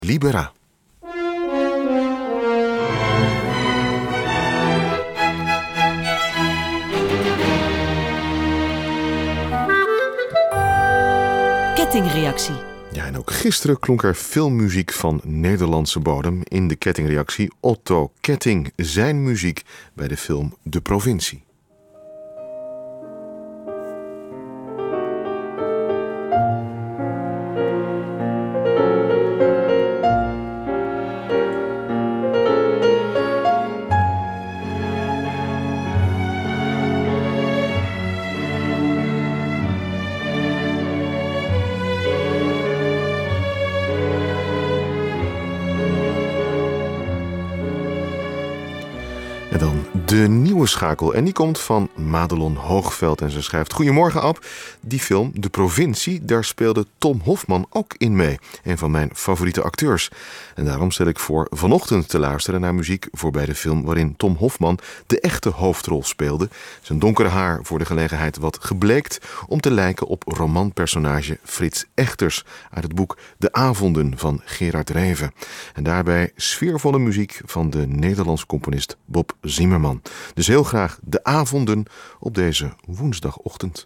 Libera. Kettingreactie. Ja, en ook gisteren klonk er veel muziek van Nederlandse bodem in de kettingreactie. Otto Ketting, zijn muziek bij de film De Provincie. En dan de nieuwe schakel. En die komt van Madelon Hoogveld. En ze schrijft: Goedemorgen Ab. Die film, De Provincie, daar speelde Tom Hofman ook in mee. Een van mijn favoriete acteurs. En daarom stel ik voor vanochtend te luisteren naar muziek voorbij de film waarin Tom Hofman de echte hoofdrol speelde. Zijn donkere haar voor de gelegenheid wat gebleekt om te lijken op romanpersonage Frits Echters uit het boek De Avonden van Gerard Reven. En daarbij sfeervolle muziek van de Nederlandse componist Bob Zimmerman. Dus heel graag De Avonden op deze woensdagochtend.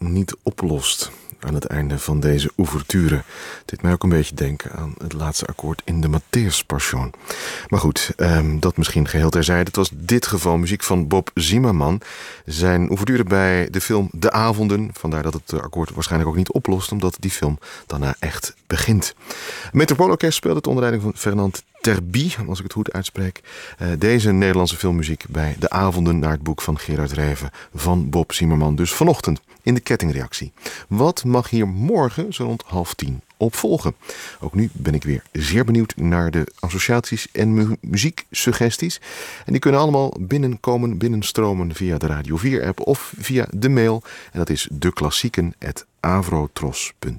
niet oplost aan het einde van deze ouverture. Het deed mij ook een beetje denken aan het laatste akkoord in de Matthäus Passion. Maar goed, dat misschien geheel terzijde. Het was dit geval muziek van Bob Zimmerman. Zijn ouverture bij de film De Avonden. Vandaar dat het akkoord waarschijnlijk ook niet oplost, omdat die film daarna echt begint. Metropoolorkest speelde het onder leiding van Fernand Terby, als ik het goed uitspreek. Deze Nederlandse filmmuziek bij De Avonden naar het boek van Gerard Reven van Bob Zimmerman. Dus vanochtend in de kettingreactie. Wat mag hier morgen zo rond 9:30 op volgen? Ook nu ben ik weer zeer benieuwd naar de associaties en muzieksuggesties. En die kunnen allemaal binnenstromen via de Radio 4 app of via de mail. En dat is deklassieken@avrotros.nl.